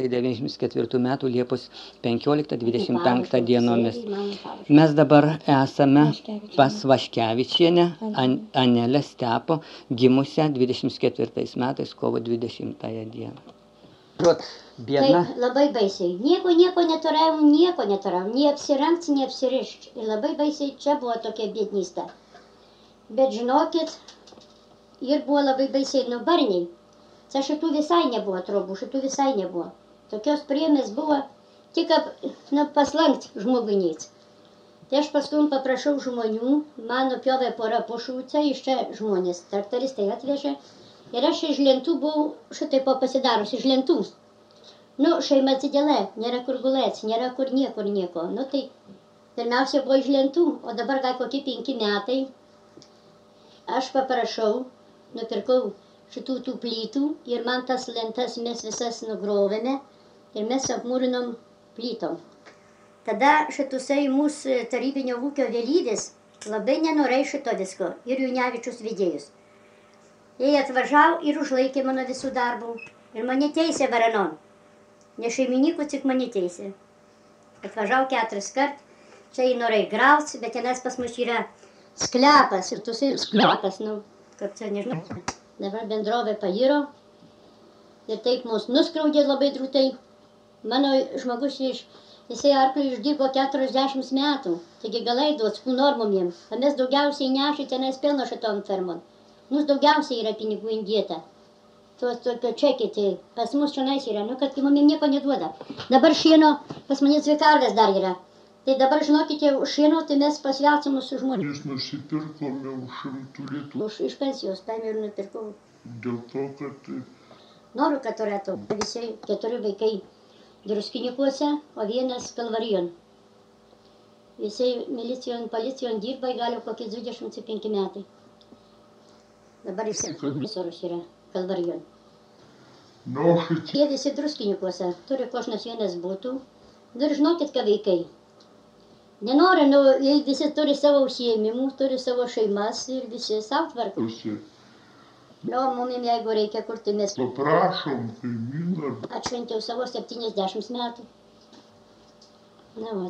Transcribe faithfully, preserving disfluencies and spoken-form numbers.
devyniasdešimt ketvirtų metų Liepos penkioliktą dvidešimt penktą dienomis. Mes dabar esame pas Vaškevičienę, An Anelę Stepo, gimusią dvidešimt ketvirtais metais, kovo dvidešimtąją dieną. Biedna. Taip, labai baisiai. Nieko, nieko neturėjau, nieko neturėjau. Nei apsirengti, nei apsirišti. Ir labai baisiai čia buvo tokia biednystė. Bet žinokit, ir buvo labai baisiai nu barniai. Čia šitų visai nebuvo trobų, šitų visai nebuvo. Tokios priemės buvo tik ap, nu, paslankt žmogui nic. Tai aš paskui paprašau žmonių, man nupjovė porą pušų, čia iš čia žmonės, traktoristai atvežė. Ir aš iš lentų buvau šitai pasidarus, iš lentų. Nu, šeima atsidėlė, nėra kur gulėti, nėra kur niekur nieko. Nu, tai pirmiausia buvo iš lentų, o dabar gal kokie penki metai. Aš paprašau, nupirkau šitų tų plytų ir man tas lentas mes visas nugrovėme ir mes apmūrinom plytom. Tada šitusai mūsų tarybinio ūkio vėlyvis labai nenorėjo šito visko ir Junevičius vedėjus. Jie atvažiavo ir užlaikė mano visų darbų ir mane teisė varanon. Ne šeimininkų, tik mane teisė. Atvažiavo keturis kart, čia jį norėjo grauti, bet tenais pas mus yra sklepas ir tusai sklepas, nu, kaip čia nežinau. Dabar bendrovė pairo ir taip mus nuskraudė labai drūtai. Mano žmogus iš, jisai arklį išdirbo keturiasdešimt metų, taigi galai duot su normom jiem. O mes daugiausiai nešė tenais pelno šitom fermon. Mums daugiausiai yra pinigų indėta. Tuos tokio čekį, pas mus čionais yra, nu, kad mums nieko neduoda. Dabar šieno, pas mane dvi karvės dar yra. Tai dabar, žinokite, už šieno, tai mes pasvelcam mūsų žmonės. Mes nusipirkome už šimtų litų. Už iš pensijos paėmė ir nupirkau. Dėl to, kad... Noriu, kad turėtų visi keturi vaikai Druskininkose, o vienas Kalvarijon. Visi milicijon, policijon dirba, gali kokie dvidešimt penki metai. Dabar išsikursorus yra Kalvarijon. No, šitį... Jie visi Druskininkose, turi kožnas vienas būtų. Ir žinokit, ką vaikai. Nenori, nu, jie visi turi savo užsiėmimų, turi savo šeimas ir visi savo tvarkosi. Nu, mumim, jeigu reikia kur, tai mes... Paprašom kaimyną. Atšventiau savo septyniasdešimt metų. Na, va.